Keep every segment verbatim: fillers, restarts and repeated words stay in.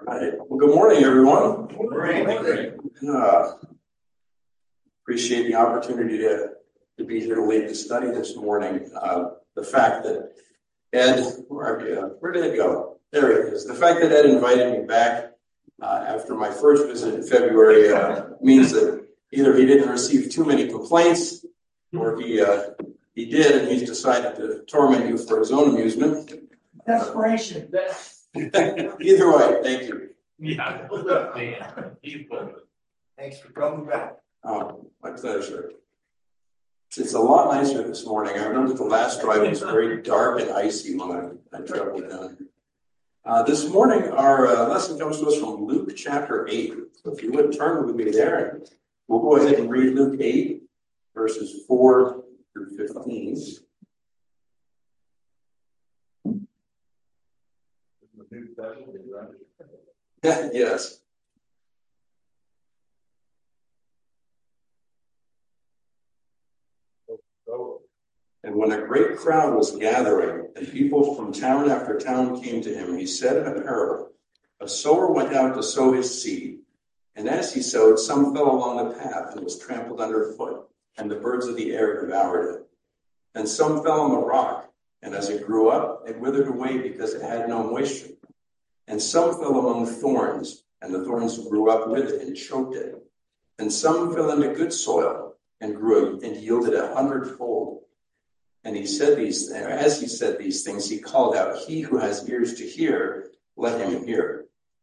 Right. Well, good morning, everyone. Good morning. Uh, appreciate the opportunity to, to be here to lead the study this morning. Uh, the fact that Ed, where, uh, where did it go? There it is. The fact that Ed invited me back uh, after my first visit in February uh, means that either he didn't receive too many complaints, or he uh, he did, and he's decided to torment you for his own amusement. Desperation. Either way, thank you. Yeah. Thanks for coming back. Oh, my pleasure. It's a lot nicer this morning. I remember the last drive was very dark and icy when I, I traveled down. Uh, this morning, our uh, lesson comes to us from Luke chapter eight. So if you would turn with me there, we'll go ahead and read Luke eight, verses four through fifteen. Yes. And when a great crowd was gathering, and people from town after town came to him, he said in a parable, a sower went out to sow his seed, and as he sowed, some fell along the path and was trampled underfoot, and the birds of the air devoured it. And some fell on the rock, and as it grew up, it withered away because it had no moisture. And some fell among thorns, and the thorns grew up with it and choked it. And some fell into good soil, and grew and yielded a hundredfold. And he said these, as he said these things, he called out, "He who has ears to hear, let him hear."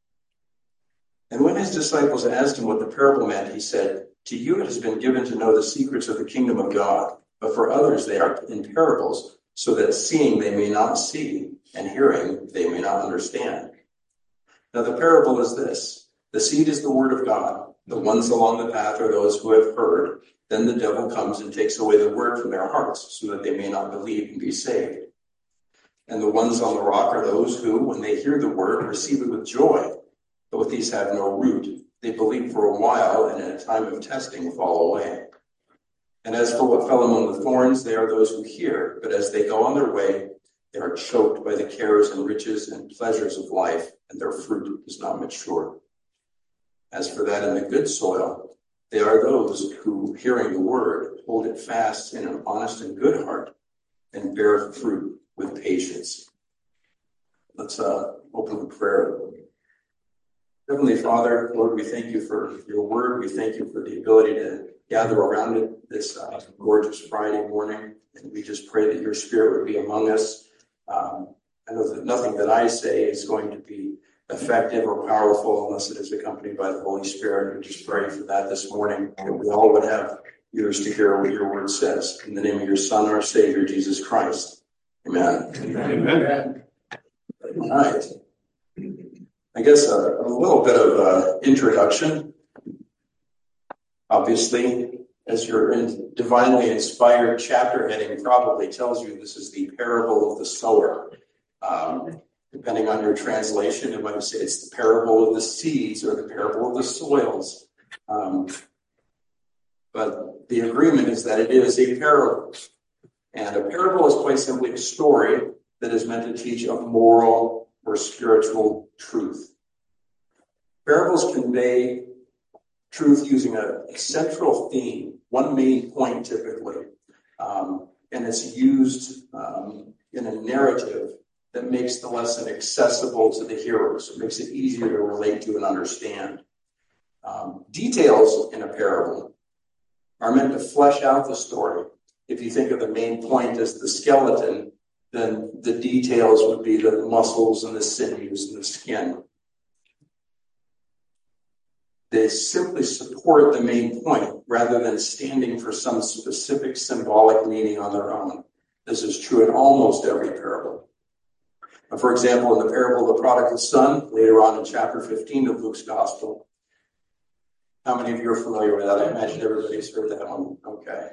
And when his disciples asked him what the parable meant, he said, "To you it has been given to know the secrets of the kingdom of God, but for others they are in parables, so that seeing they may not see, and hearing they may not understand." Now the parable is this: the seed is the word of God. The ones along the path are those who have heard. Then the devil comes and takes away the word from their hearts, so that they may not believe and be saved. And the ones on the rock are those who, when they hear the word, receive it with joy. But these have no root. They believe for a while, and in a time of testing fall away. And as for what fell among the thorns, they are those who hear, but as they go on their way, they are choked by the cares and riches and pleasures of life, and their fruit is not mature. As for that in the good soil, they are those who, hearing the word, hold it fast in an honest and good heart, and bear fruit with patience. Let's uh, open with prayer. Heavenly Father, Lord, we thank you for your word. We thank you for the ability to gather around it this uh, gorgeous Friday morning. And we just pray that your spirit would be among us. Um, I know that nothing that I say is going to be effective or powerful unless it is accompanied by the Holy Spirit. We just pray for that this morning, that we all would have ears to hear what your word says. In the name of your Son, our Savior, Jesus Christ. Amen. Amen. All right. I guess a, a little bit of uh, introduction. Obviously, as your in divinely inspired chapter heading probably tells you, this is the parable of the sower. Um, depending on your translation, it might say it's the parable of the seeds or the parable of the soils. Um, but the agreement is that it is a parable. And a parable is quite simply a story that is meant to teach a moral or spiritual truth. Parables convey truth using a, a central theme, one main point typically, um, and it's used um, in a narrative that makes the lesson accessible to the hearers. It makes it easier to relate to and understand. Um, details in a parable are meant to flesh out the story. If you think of the main point as the skeleton, then the details would be the muscles and the sinews and the skin. They simply support the main point rather than standing for some specific symbolic meaning on their own. This is true in almost every parable. For example, in the parable of the prodigal son, later on in chapter fifteen of Luke's gospel. How many of you are familiar with that? I imagine everybody's heard that one. Okay.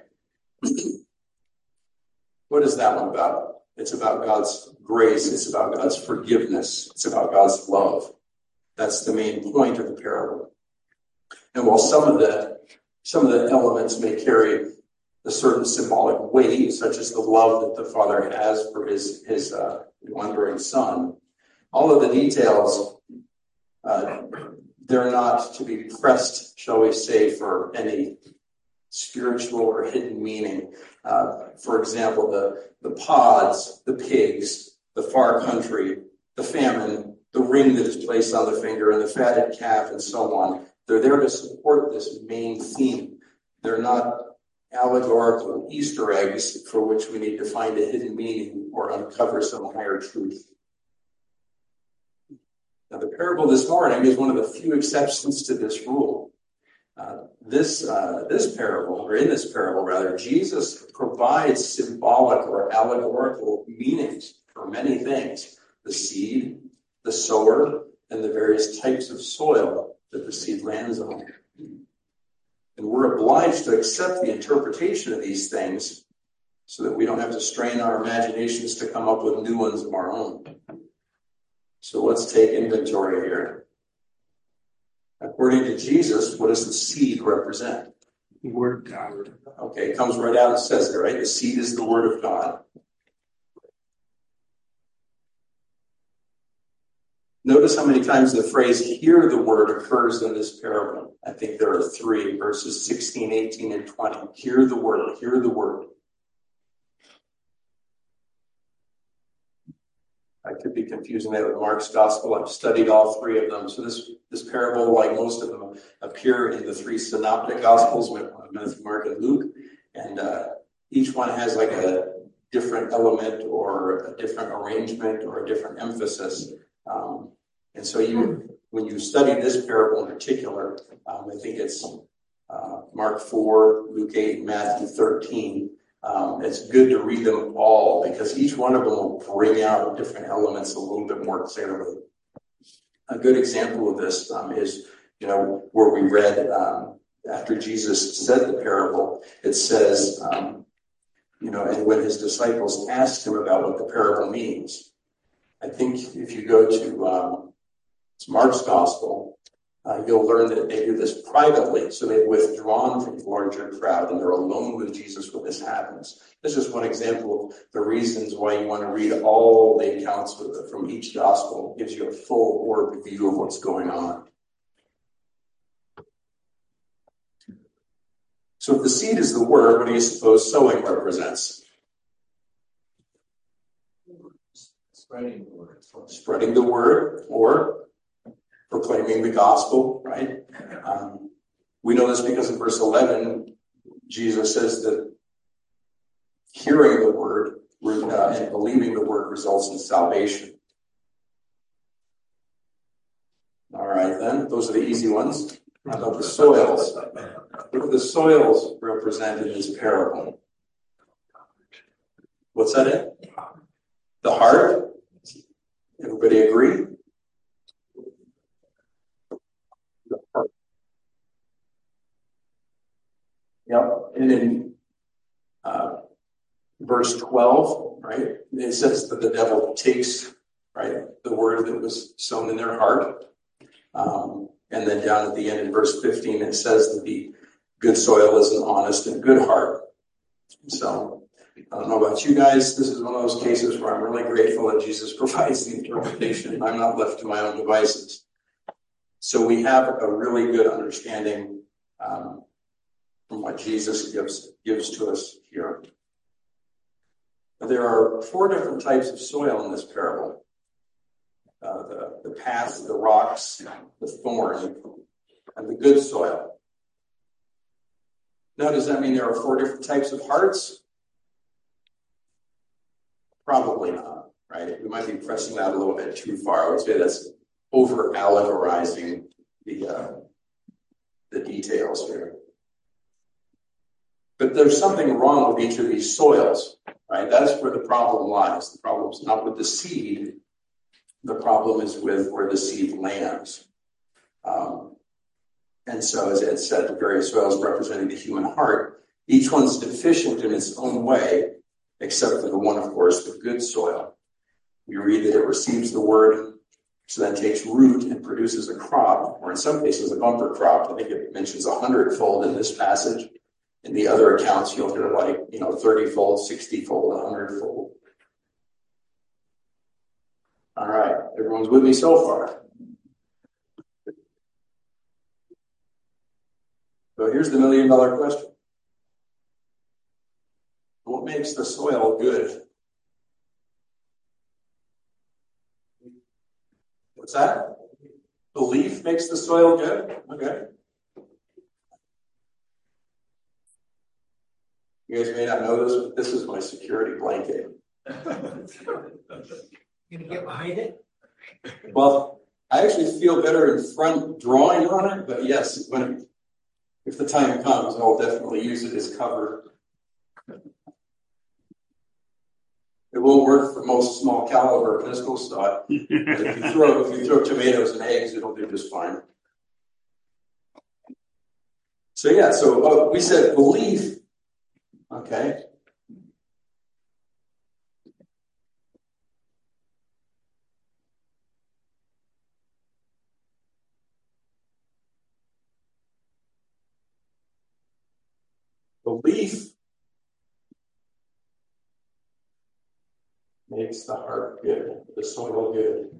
What is that one about? It's about God's grace. It's about God's forgiveness. It's about God's love. That's the main point of the parable. And while some of the some of the elements may carry a certain symbolic weight, such as the love that the father has for his his uh, wandering son, all of the details Uh, they're not to be pressed, shall we say, for any spiritual or hidden meaning. Uh, for example, the, the pods, the pigs, the far country, the famine, the ring that is placed on the finger, and the fatted calf, and so on. They're there to support this main theme. They're not allegorical Easter eggs for which we need to find a hidden meaning or uncover some higher truth. Now, the parable this morning is one of the few exceptions to this rule. Uh, this uh, this parable, or in this parable rather, Jesus provides symbolic or allegorical meanings for many things: the seed, the sower, and the various types of soil that the seed lands on. And we're obliged to accept the interpretation of these things so that we don't have to strain our imaginations to come up with new ones of our own. So let's take inventory here. According to Jesus, what does the seed represent? The Word of God. Okay, it comes right out and says it, right? The seed is the Word of God. Notice how many times the phrase "hear the word" occurs in this parable. I think there are three, verses sixteen, eighteen, and twenty. Hear the word, hear the word. I could be confusing that with Mark's gospel. I've studied all three of them. So this, this parable, like most of them, appear in the three synoptic gospels, Matthew, Mark, and Luke. And uh, each one has like a different element or a different arrangement or a different emphasis. Um, and so you, when you study this parable in particular, um, I think it's uh, Mark four, Luke eight, and Matthew thirteen. Um, it's good to read them all because each one of them will bring out different elements a little bit more clearly. A good example of this um, is, you know, where we read um, after Jesus said the parable, it says, um, you know, and when his disciples asked him about what the parable means, I think if you go to um, it's Mark's gospel, uh, you'll learn that they do this privately. So they've withdrawn from the larger crowd and they're alone with Jesus when this happens. This is one example of the reasons why you want to read all the accounts from each gospel. It gives you a full orb view of what's going on. So if the seed is the word, what do you suppose sowing represents? Spreading the word. Spreading the word or proclaiming the gospel, right? Um, we know this because in verse eleven, Jesus says that hearing the word uh, and believing the word results in salvation. All right, then. Those are the easy ones. How about the soils? What do the soils represent in this parable? What's that in? The heart? Everybody agree? The heart. Yep. And in uh, verse twelve, right, it says that the devil takes, right, the word that was sown in their heart. Um, and then down at the end in verse fifteen, it says that the good soil is an honest and good heart. So I don't know about you guys. This is one of those cases where I'm really grateful that Jesus provides the interpretation and I'm not left to my own devices. So we have a really good understanding um, from what Jesus gives, gives to us here. There are four different types of soil in this parable. Uh, the, the path, the rocks, the thorn, and the good soil. Now, does that mean there are four different types of hearts? Probably not, right? We might be pressing that a little bit too far. I would say that's over-allegorizing the, uh, the details here. But there's something wrong with each of these soils, right? That's where the problem lies. The problem's not with the seed. The problem is with where the seed lands. Um, and so, as Ed said, the various soils representing the human heart, each one's deficient in its own way, except for the one, of course, the good soil. We read that it receives the word, so then takes root and produces a crop, or in some cases a bumper crop. I think it mentions a hundredfold in this passage. In the other accounts, you'll hear like, you know, thirty-fold, sixty-fold, a hundredfold. All right, everyone's with me so far. here's the million dollar question. What makes the soil good? What's that? Belief makes the soil good? Okay. You guys may not know this, but this is my security blanket. You gonna get behind it? Well, I actually feel better in front drawing on it, but yes, when if the time comes, I'll definitely use it as cover. It won't work for most small caliber pistol stock. But if you throw if you throw tomatoes and eggs, it'll do just fine. So yeah, so uh, we said belief. Okay. Belief makes the heart good, the soil good.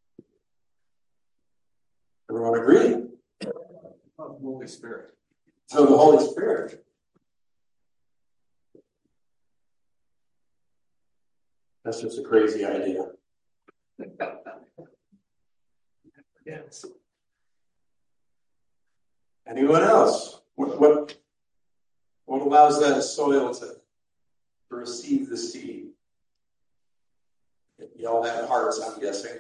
Everyone agree? Oh, Holy Spirit. So the Holy Spirit. That's just a crazy idea. Yes. Anyone else? What what, what allows that soil to, to receive the seed? You all have hearts, I'm guessing.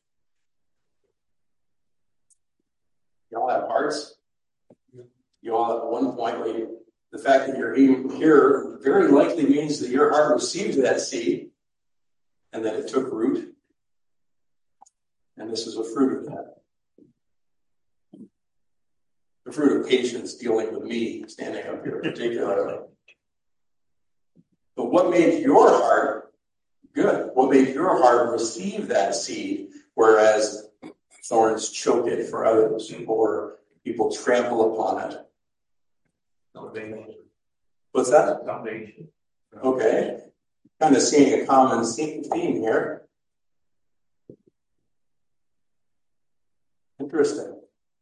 You all have hearts? You all at one point, like, the fact that you're here very likely means that your heart received that seed and that it took root. And this is a fruit of that. The fruit of patience dealing with me standing up here particularly. But what made your heart good? What made your heart receive that seed, whereas thorns choke it for others or people trample upon it? Salvation. What's that? Salvation. Okay. Kind of seeing a common theme here. Interesting.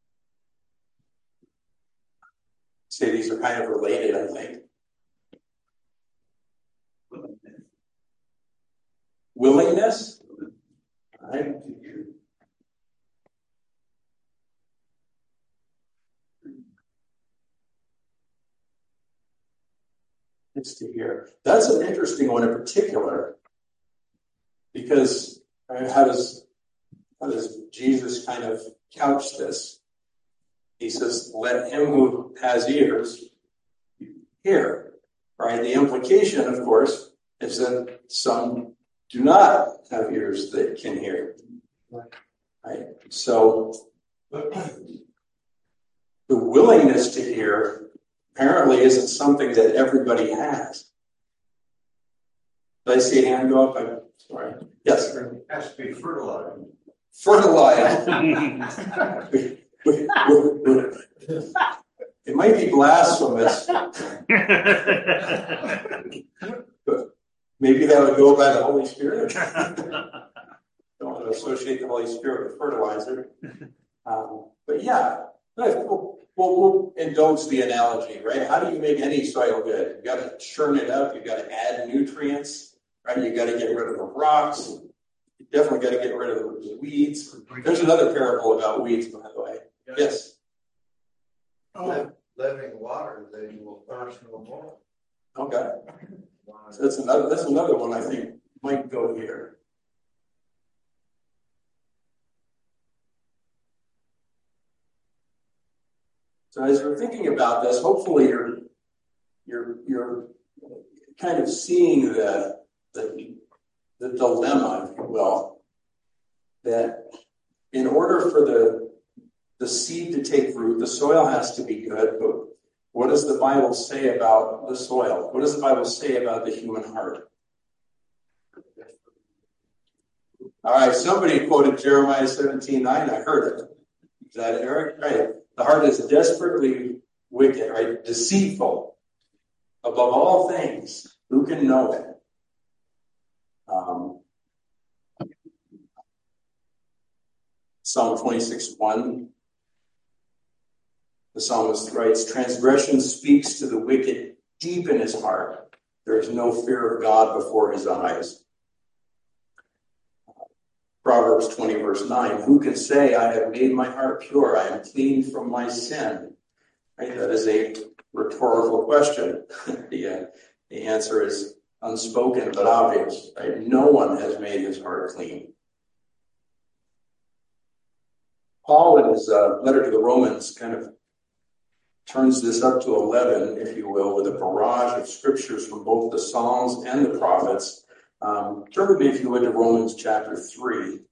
Say these are kind of related, I think. Willingness. All right. It's to hear. That's an interesting one in particular, because right, how does how does Jesus kind of couch this? He says, "Let him who has ears hear." Right. The implication, of course, is that some do not have ears that can hear. Right. So the willingness to hear apparently isn't something that everybody has. Did I see a hand go up? I'm sorry. Yes. It has to be fertilized. Fertilized. It might be blasphemous. But maybe that would go by the Holy Spirit. Don't want to associate the Holy Spirit with fertilizer. Um, but yeah, we'll, we'll, we'll indulge the analogy, right? How do you make any soil good? You got to churn it up. You got to add nutrients, right? You got to get rid of the rocks. You definitely got to get rid of the weeds. There's another parable about weeds, by the way. Yes. Oh. Living water, then you will thirst no more. Okay. So that's another. That's another one I think might go here. So as you're thinking about this, hopefully you're you're you're kind of seeing the the, the dilemma, if you will, that in order for the the seed to take root, the soil has to be good. But what does the Bible say about the soil? What does the Bible say about the human heart? All right, somebody quoted Jeremiah seventeen nine. I heard it. Is that Eric? Right. The heart is desperately wicked, right? Deceitful. Above all things, who can know it? Um, Psalm twenty-six one. The psalmist writes, transgression speaks to the wicked deep in his heart. There is no fear of God before his eyes. Proverbs twenty, verse nine, who can say, I have made my heart pure, I am clean from my sin? Right? That is a rhetorical question. the, uh, the answer is unspoken but obvious. Right? No one has made his heart clean. Paul, in his uh, letter to the Romans, kind of turns this up to eleven, if you will, with a barrage of scriptures from both the Psalms and the prophets. Um, turn with me, if you would, to Romans chapter three.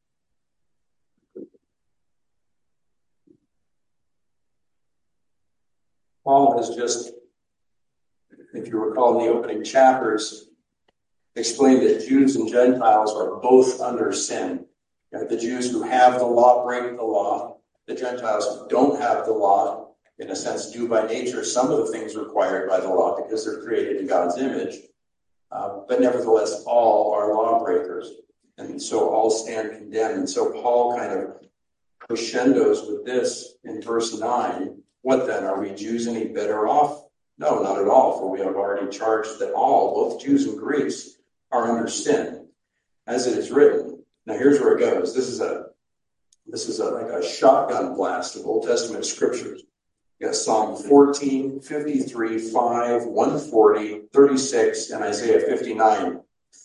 Paul has just, if you recall in the opening chapters, explained that Jews and Gentiles are both under sin. You know, the Jews who have the law break the law. The Gentiles who don't have the law, in a sense, do by nature some of the things required by the law because they're created in God's image. Uh, but nevertheless, all are lawbreakers. And so all stand condemned. And so Paul kind of crescendos with this in verse nine. What then? Are we Jews any better off? No, not at all, for we have already charged that all, both Jews and Greeks, are under sin, as it is written. Now here's where it goes. This is a this is a, like a shotgun blast of Old Testament scriptures. You got Psalm fourteen, fifty-three, five, one forty, thirty-six, and Isaiah fifty-nine.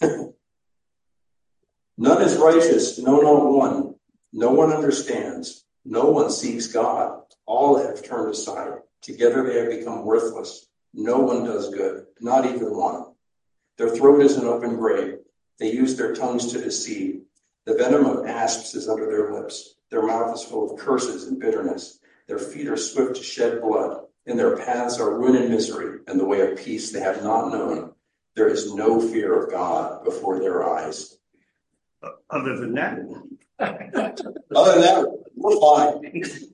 None is righteous, no, not one. No one understands. No one seeks God. All have turned aside. Together they have become worthless. No one does good, not even one. Their throat is an open grave. They use their tongues to deceive. The venom of asps is under their lips. Their mouth is full of curses and bitterness. Their feet are swift to shed blood. In their paths are ruin and misery, and the way of peace they have not known. There is no fear of God before their eyes. Other than that, Other than that, we're fine.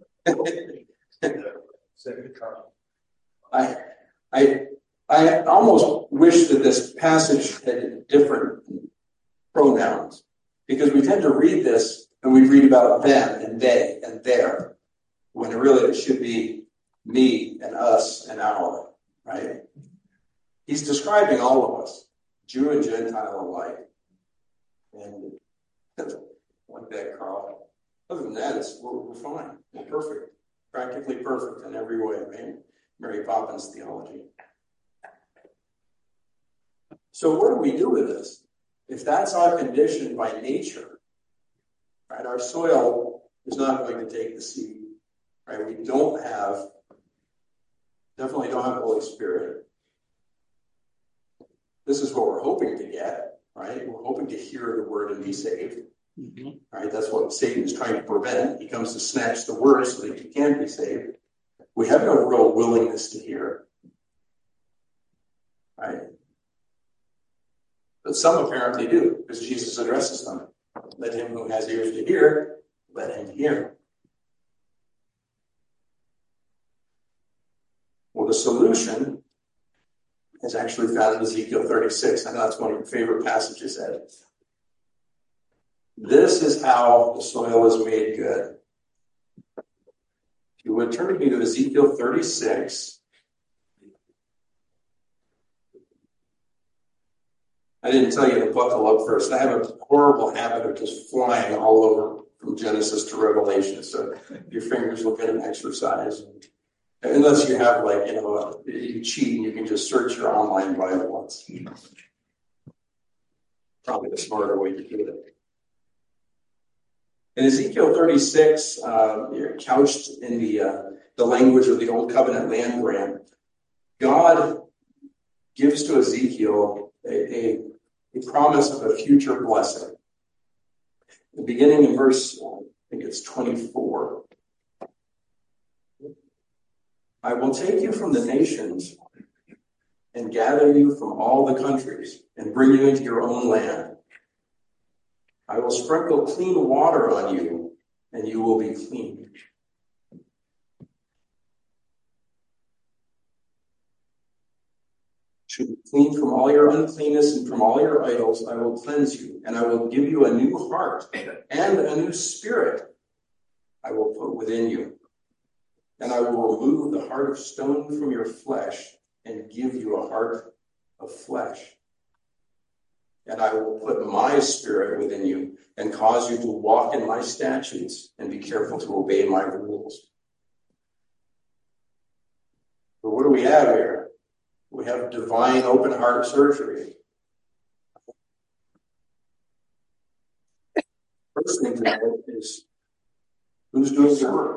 I, I, I almost wish that this passage had different pronouns, because we tend to read this and we read about them and they and their, when really it should be me and us and our, right? He's describing all of us, Jew and Gentile alike. And like that, Carl. Other than that, it's, we're, we're fine. We're perfect. Practically perfect in every way. Man. Mary Poppins theology. So what do we do with this? If that's our condition by nature, right? Our soil is not going to take the seed, right? We don't have, definitely don't have the Holy Spirit. This is what we're hoping to get, right? We're hoping to hear the word and be saved. Mm-hmm. Right? That's what Satan is trying to prevent. He comes to snatch the word so that you can be saved. We have no real willingness to hear. Right? But some apparently do, because Jesus addresses them. Let him who has ears to hear, let him hear. Well, the solution is actually found in Ezekiel thirty-six. I know that's one of your favorite passages, Ed. This is how the soil is made good. If you would turn with me to Ezekiel thirty-six. I didn't tell you to buckle up first. I have a horrible habit of just flying all over from Genesis to Revelation. So your fingers will get an exercise. Unless you have, like, you know, uh, you cheat and you can just search your online Bible once. Probably the smarter way to do it. In Ezekiel thirty-six, uh, couched in the uh, the language of the Old Covenant land grant, God gives to Ezekiel a, a, a promise of a future blessing. Beginning in verse, I think it's twenty-four. I will take you from the nations and gather you from all the countries and bring you into your own land. I will sprinkle clean water on you, and you will be clean. Should be clean from all your uncleanness and from all your idols. I will cleanse you, and I will give you a new heart and a new spirit I will put within you. And I will remove the heart of stone from your flesh and give you a heart of flesh. And I will put my spirit within you and cause you to walk in my statutes and be careful to obey my rules. But what do we have here? We have divine open heart surgery. First thing to know is who's doing the work?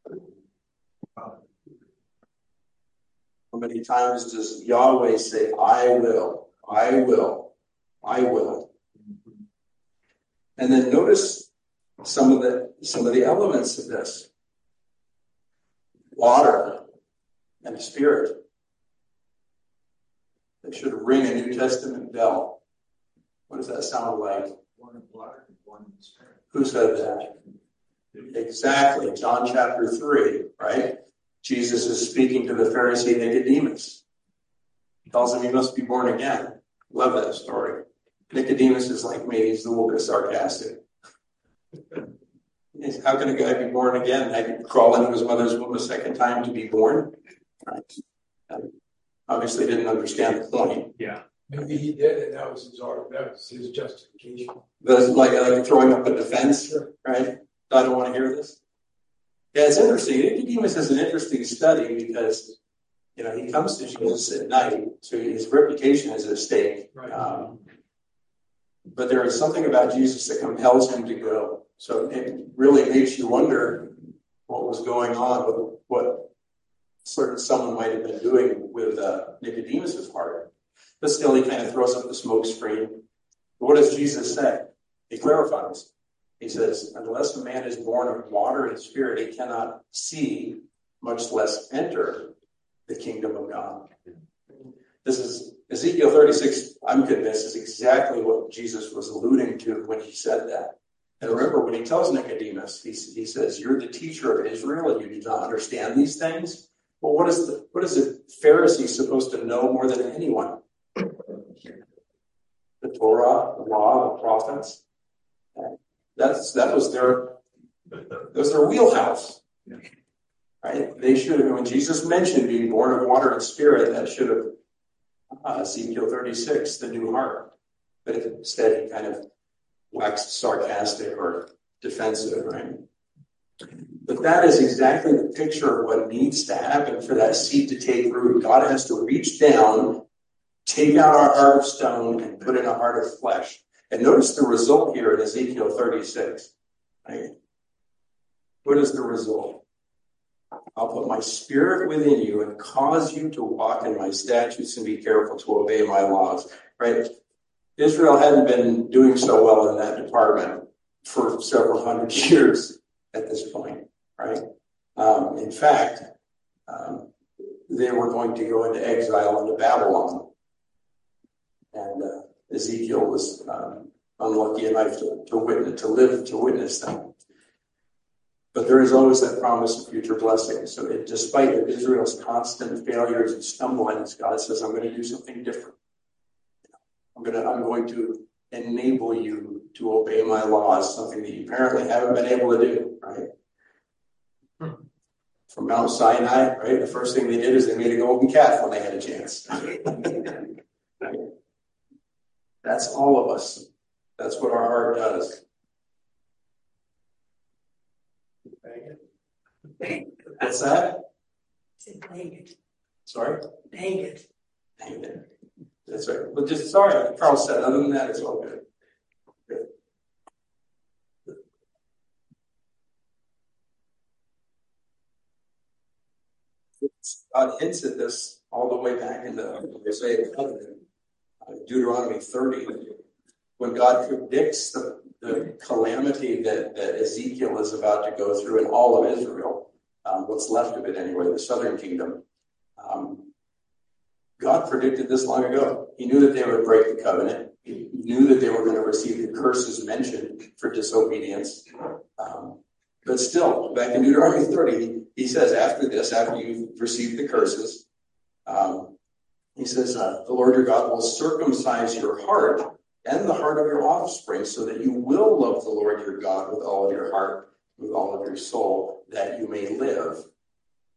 How many times does Yahweh say, I will, I will, I will? And then notice some of the some of the elements of this. Water and spirit. That should ring a New Testament bell. What does that sound like? One in water, one in spirit. Who said that? Exactly. John chapter three, right? Jesus is speaking to the Pharisee Nicodemus. He tells him he must be born again. Love that story. Nicodemus is like me. He's a little bit sarcastic. How can a guy be born again? I could crawl into his mother's womb a second time to be born. Right. Obviously didn't understand the point. Yeah. Maybe he did, and that was his art. That was his justification. But it's like, like throwing up a defense, right? I don't want to hear this. Yeah, it's interesting. Nicodemus is an interesting study because, you know, he comes to Jesus at night, so his reputation is at stake. Right. Um, but there is something about Jesus that compels him to go. So it really makes you wonder what was going on, with what certain someone might have been doing with uh, Nicodemus's heart. But still, he kind of throws up the smoke screen. But what does Jesus say? He clarifies. He says, unless a man is born of water and spirit, he cannot see, much less enter the kingdom of God. This is Ezekiel thirty-six, I'm convinced, is exactly what Jesus was alluding to when he said that. And remember, when he tells Nicodemus, he, he says, you're the teacher of Israel and you do not understand these things? Well, what is the what is a Pharisee supposed to know more than anyone? The Torah, the law, the prophets. That's that was their that was their wheelhouse. Right? They should have, when Jesus mentioned being born of water and spirit, that should have uh, Ezekiel thirty-six, the new heart. But instead he kind of waxed sarcastic or defensive, right? But that is exactly the picture of what needs to happen for that seed to take root. God has to reach down, take out our heart of stone, and put in a heart of flesh. And notice the result here in Ezekiel thirty-six. Right? What is the result? I'll put my spirit within you and cause you to walk in my statutes and be careful to obey my laws. Right? Israel hadn't been doing so well in that department for several hundred years at this point. Right? Um, in fact, um, they were going to go into exile into Babylon. And uh, Ezekiel was um, unlucky enough to, to witness, to live to witness them. But there is always that promise of future blessing. So it, despite of Israel's constant failures and stumblings, God says, I'm going to do something different. I'm going to, I'm going to enable you to obey my laws, something that you apparently haven't been able to do, right? Hmm. From Mount Sinai, right? The first thing they did is they made a golden calf when they had a chance. Right? That's all of us. That's what our heart does. What's that? Dang it. Sorry? Dang it. Dang it. That's right. But just, sorry, Carl said, other than that, it's all good. Good. God hints at this all the way back in the Mosaic covenant, uh, Deuteronomy thirty, when God predicts the, the calamity that, that Ezekiel is about to go through in all of Israel, um, what's left of it anyway, the southern kingdom. Um, God predicted this long ago. He knew that they would break the covenant. He knew that they were going to receive the curses mentioned for disobedience. Um, but still, back in Deuteronomy thirty, he says after this, after you've received the curses, um, he says, uh, the Lord your God will circumcise your heart and the heart of your offspring so that you will love the Lord your God with all of your heart, with all of your soul, that you may live.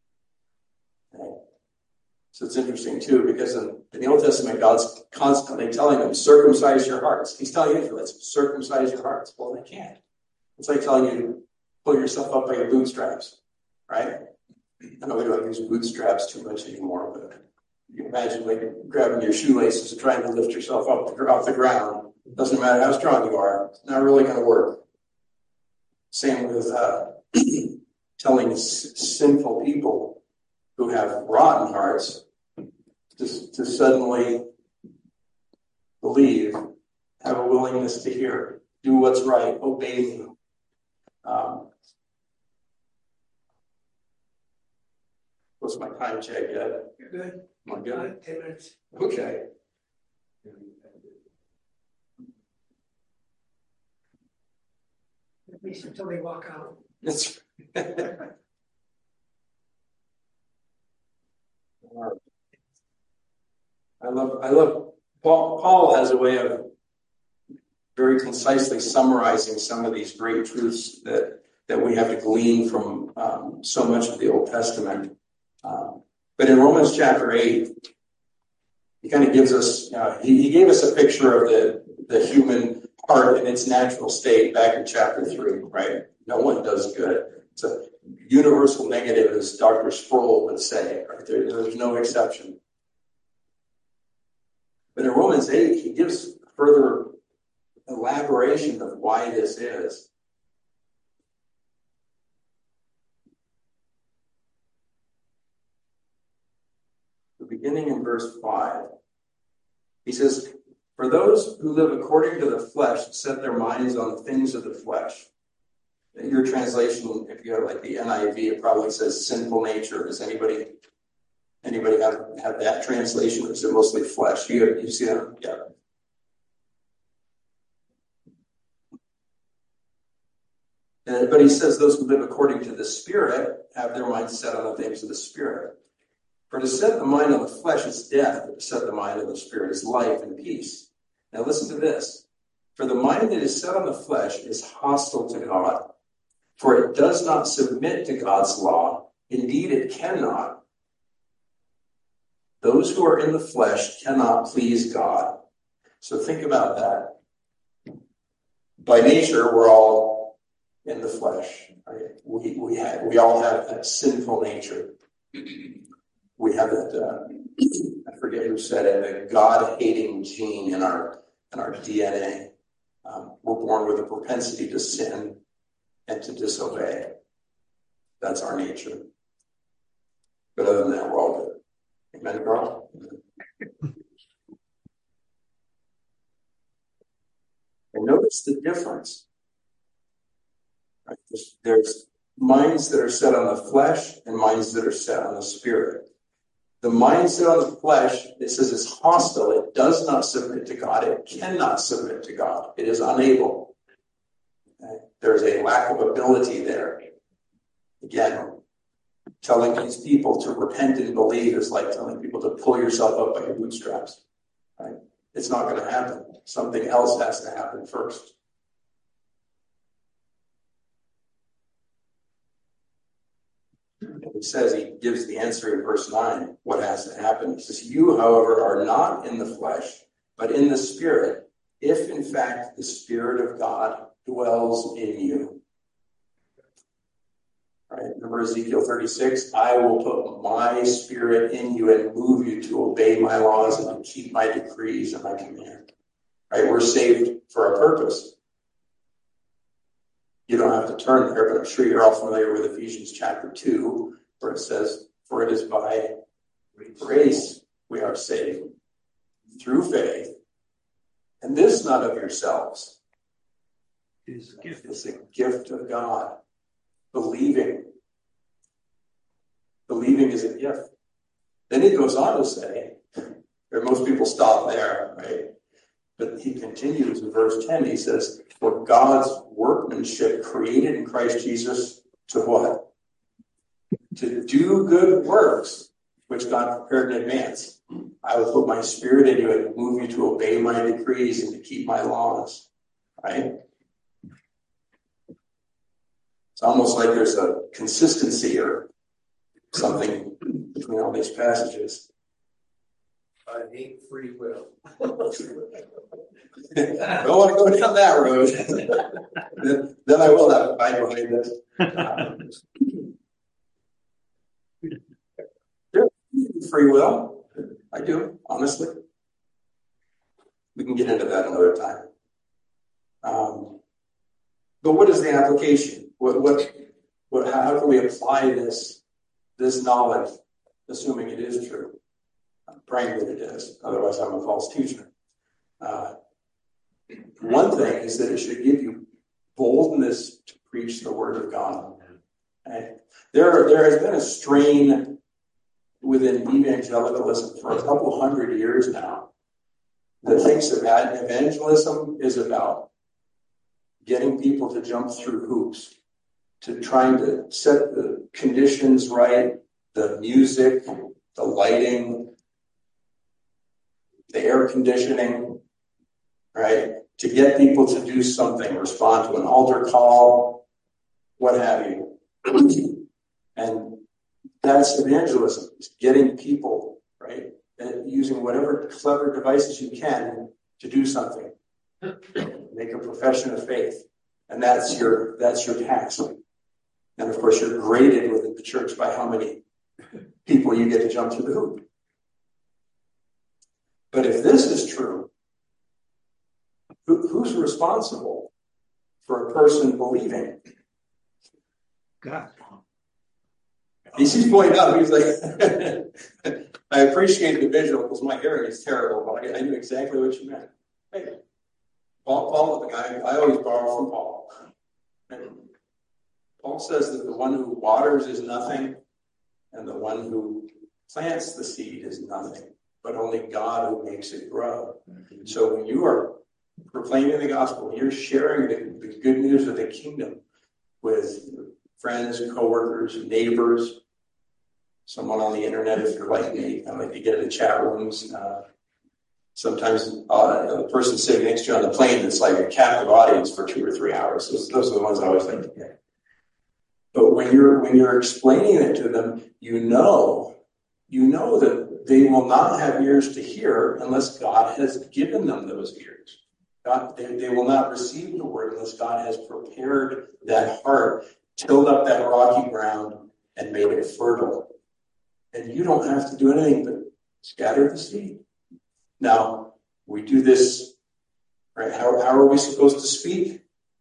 So it's interesting too, because in, in the Old Testament, God's constantly telling them, circumcise your hearts. He's telling Israelites, circumcise your hearts. Well, they can't. It's like telling you to pull yourself up by your bootstraps, right? I know we don't use bootstraps too much anymore, but you can imagine like grabbing your shoelaces and trying to lift yourself up the, off the ground. Doesn't matter how strong you are. It's not really going to work. Same with uh, telling s- sinful people who have rotten hearts to, to suddenly believe, have a willingness to hear, do what's right, obey me. Um, what's my time check yet? You're good. Am I good? Five, ten minutes. Okay. At least until they walk out. That's I love, I love, Paul, Paul has a way of very concisely summarizing some of these great truths that, that we have to glean from um, so much of the Old Testament. Um, but in Romans chapter eight, he kind of gives us, uh, he, he gave us a picture of the, the human heart in its natural state back in chapter three, right? No one does good. It's a universal negative, as Doctor Sproul would say, right? There, there's no exception. But in Romans eight, he gives further elaboration of why this is. Beginning in verse five, he says, "For those who live according to the flesh set their minds on the things of the flesh." Your translation, if you have like the N I V, it probably says sinful nature. Does anybody anybody have, have that translation? Or is it mostly flesh? You, have, you see that? Yeah. And, but he says those who live according to the Spirit have their minds set on the things of the Spirit. For to set the mind on the flesh is death, but to set the mind on the Spirit is life and peace. Now listen to this. For the mind that is set on the flesh is hostile to God, for it does not submit to God's law. Indeed, it cannot. Those who are in the flesh cannot please God. So think about that. By nature, we're all in the flesh. Right? We we have, we all have that sinful nature. We have that, uh, I forget who said it, a God-hating gene in our in our D N A. Um, we're born with a propensity to sin and to disobey. That's our nature. But other than that, we're all good. Amen, Carl? And notice the difference. Right? There's, there's minds that are set on the flesh and minds that are set on the Spirit. The mind set on the flesh, it says it's hostile. It does not submit to God. It cannot submit to God. It is unable. Okay? There's a lack of ability there. Again, telling these people to repent and believe is like telling people to pull yourself up by your bootstraps. Right? It's not going to happen. Something else has to happen first. He says, he gives the answer in verse nine, what has to happen. He says, "You, however, are not in the flesh, but in the Spirit, if in fact the Spirit of God dwells in you." Right? Remember Ezekiel thirty-six, "I will put my Spirit in you and move you to obey my laws and to keep my decrees and my command." Right? We're saved for a purpose. You don't have to turn there, but I'm sure you're all familiar with Ephesians chapter two, where it says, "For it is by grace we are saved, through faith, and this not of yourselves. It's a gift. It's a gift of God." Believing. Believing is a gift. Then he goes on to say, or most people stop there, right? But he continues in verse ten, he says, "For God's workmanship created in Christ Jesus to what? To do good works, which God prepared in advance. I will put my Spirit in you and move you to obey my decrees and to keep my laws." Right? It's almost like there's a consistency or something between all these passages. I hate free will. Don't want to go down that road. then, then I will have to fight behind this. There's free will. I do, honestly. We can get into that another time. Um, but what is the application? What, what, what, how can we apply this, this knowledge, assuming it is true? I'm praying that it is. Otherwise, I'm a false teacher. Uh, one thing is that it should give you boldness to preach the word of God. Okay? There, there has been a strain within evangelicalism for a couple hundred years now that thinks that evangelism is about getting people to jump through hoops, to trying to set the conditions right, the music, the lighting, the air conditioning, right? To get people to do something, respond to an altar call, what have you. And that's evangelism, it's getting people, right? And using whatever clever devices you can to do something. Make a profession of faith. And that's your that's your task. And of course, you're graded within the church by how many people you get to jump through the hoop. But if this is true, who, who's responsible for a person believing? God. He's pointing out, he's like, I appreciate the visual because my hearing is terrible, but I, I knew exactly what you meant. Hey, Paul, Paul, the guy, I always borrow from Paul. And Paul says that the one who waters is nothing, and the one who plants the seed is nothing, but only God who makes it grow. Mm-hmm. So when you are proclaiming the gospel, you're sharing the, the good news of the kingdom with friends, coworkers, neighbors, someone on the internet if you're like me. I like to get into chat rooms. Uh, sometimes uh, the person sitting next to you on the plane that's like a captive audience for two or three hours. Those, those are the ones I always like to get. But when you're when you're explaining it to them, you know, you know that they will not have ears to hear unless God has given them those ears. God, they, they will not receive the word unless God has prepared that heart, tilled up that rocky ground, and made it fertile. And you don't have to do anything but scatter the seed. Now, we do this, right? How, how are we supposed to speak?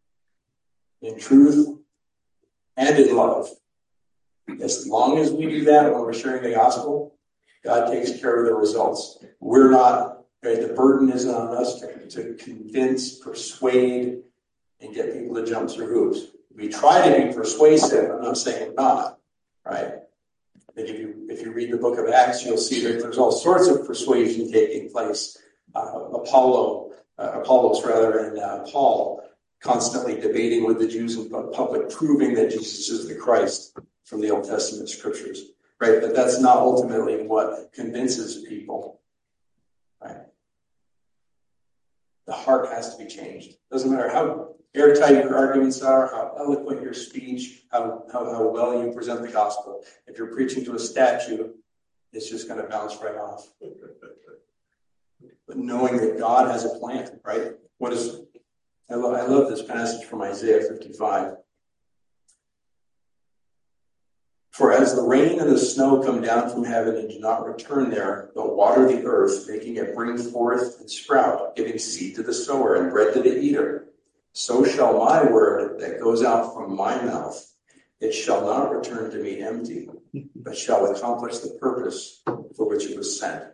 In truth and in love. As long as we do that when we're sharing the gospel, God takes care of the results. We're not, right? The burden isn't on us to, to convince, persuade, and get people to jump through hoops. We try to be persuasive. I'm not saying we're not, right? If you, if you read the book of Acts, you'll see that there's all sorts of persuasion taking place. Uh, Apollo, uh, Apollos rather, and uh, Paul constantly debating with the Jews in public, proving that Jesus is the Christ from the Old Testament scriptures, right? But that's not ultimately what convinces people, right? The heart has to be changed. Doesn't matter how airtight your arguments are, how eloquent your speech, how, how, how well you present the gospel. If you're preaching to a statue, it's just going to bounce right off. But knowing that God has a plan, right? What is, I love, I love this passage from Isaiah fifty-five. For as the rain and the snow come down from heaven and do not return there, but water the earth, making it bring forth and sprout, giving seed to the sower and bread to the eater, so shall my word that goes out from my mouth, it shall not return to me empty, but shall accomplish the purpose for which it was sent.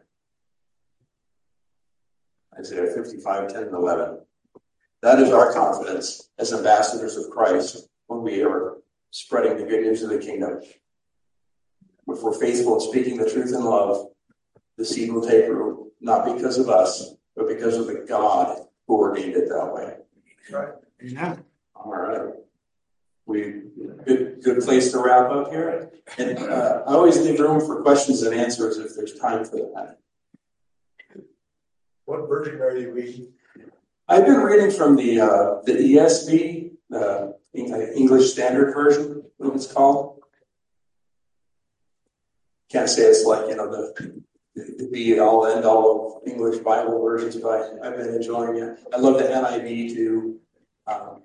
Isaiah fifty-five, ten and eleven. That is our confidence as ambassadors of Christ when we are spreading the good news of the kingdom. If we're faithful in speaking the truth in love, the seed will take root, not because of us, but because of the God who ordained it that way. Right. Yeah. All right. We good good place to wrap up here. And uh, I always leave room for questions and answers if there's time for that. What version are you reading? I've been reading from the uh, the E S V, the English Standard Version, what it's called. Can't say it's like, you know, the the all end all of English Bible versions, but I, I've been enjoying it. I love the N I V too. Um,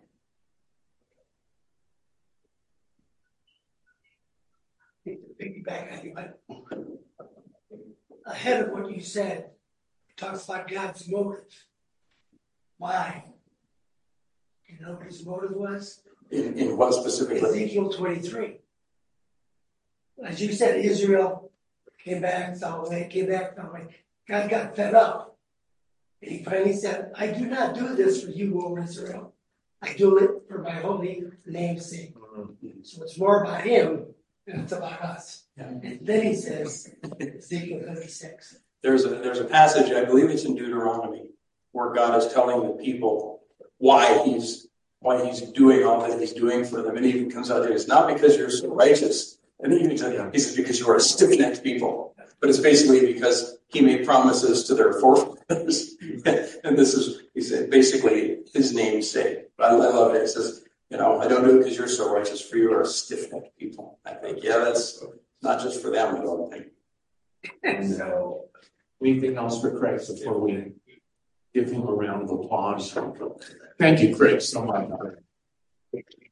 Piggyback on you, but ahead of what you said, it talks about God's motive. Why? You know what his motive was? in, in what specifically? Ezekiel twenty-three. As you said, Israel came back, fell away, came back, fell away. God got fed up. And he finally said, I do not do this for you, O Israel. I do it for my holy name's sake. Mm-hmm. So it's more about him than it's about us. Yeah. And then he says, Ezekiel thirty-six. There's a there's a passage, I believe it's in Deuteronomy, where God is telling the people why he's why he's doing all that he's doing for them. And he even comes out there, it's not because you're so righteous. And he even says, he says, because you are a stiff-necked people. But it's basically because he made promises to their forefathers. And this is, he said, basically his name's sake. But I, I love it. It says, you know, I don't do it because you're so righteous, for you are a stiff-necked people. I think, yeah, that's not just for them, I don't think. So, anything else for Craig before we give him a round of applause? Thank you, Craig, so much.